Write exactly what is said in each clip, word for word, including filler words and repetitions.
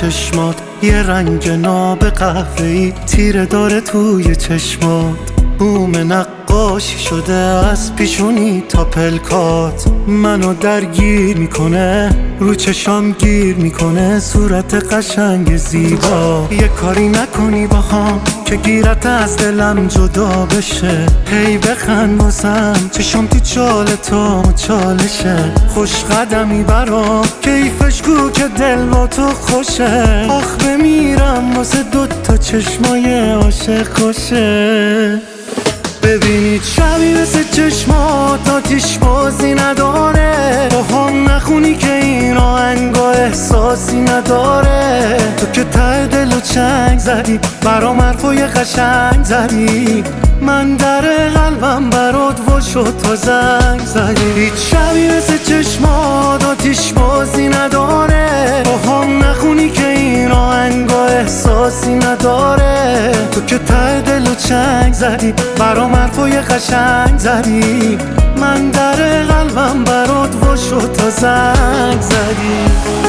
چشمات یه رنگ ناب قهوه‌ای تیره داره توی چشمات. بوم نقاشی شده از پیشونی تا پلکات، منو درگیر میکنه، رو چشام گیر میکنه صورت قشنگ زیبا. یه کاری نکنی با هم که گیرت از دلم جدا بشه، هی بخند واسم چشم تو چال تو چالشه. خوش قدمی برام کیفش کو که دل با تو خوشه، آخ بمیرم واسه دوتا چشمای عاشق کشه. ببینید شبی مثل چشمات آتیش بازی نداره، با هم نخونی که این آهنگا احساسی نداره. تو که ته دل و چنگ زدی برام حرفای قشنگ زدی، من در قلبم برات وا شد تا زنگ زدی. هیچ شبی مثل چشمات آتیش بازی نداره، با هم نخونی که این آهنگا احساسی نداره. تو که ته دل و چنگ زدی برام حرفای قشنگ زدی، من در قلبم برات وا شد تا زنگ زدی.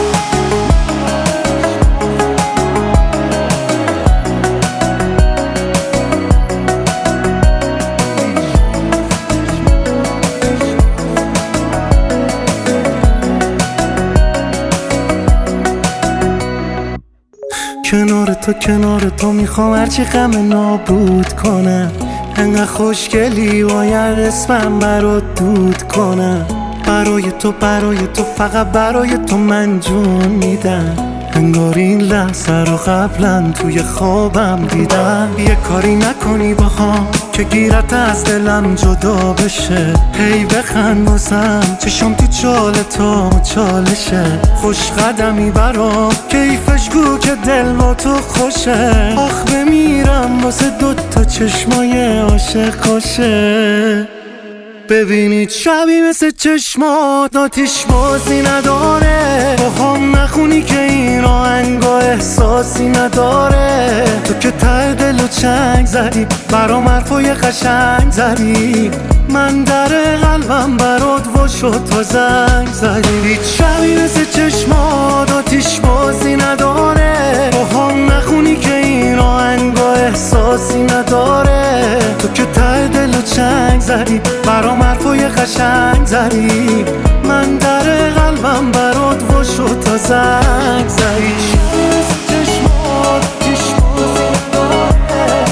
کنار تو کنار تو میخوام هرچی غم نابود کنم، انقدر خوشگلی باید اسمم برات دود کنم. برای تو برای تو فقط برای تو من جون میدم، انگار این لحظه رو قبلا توی خوابم دیدم. یه کاری نکنی با هم که گیرت از دلم جدا بشه، هی بخند واسم چشم تو چال تو چالشه. خوش قدمی برام کیفش کو که دل با تو خوشه، آخ بمیرم واسه دوتا چشمای عاشق کشه. ببینید شبی مثل چشمات آتیش بازی نداره، با هم نخونی که این آهنگا احساسی نداره. تو که ته دل و چنگ زدی برام حرفای قشنگ زدی، من در قلبم برات وا شد تا زنگ زدی. هیچ شبی مثل چشمات آتیش بازی نداره، با هم نخونی که این آهنگا احساسی نداره. تو که ته دل و چنگ زدی برام حرفای قشنگ زدی، من در قلبم برات وا شد تا زنگ زدی. چشمات آتیش بازی نداره،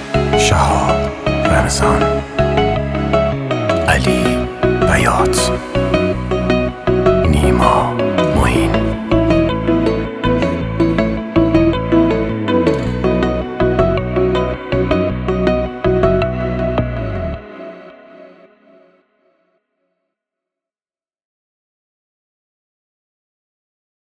شهاب رمضان، علی بیات.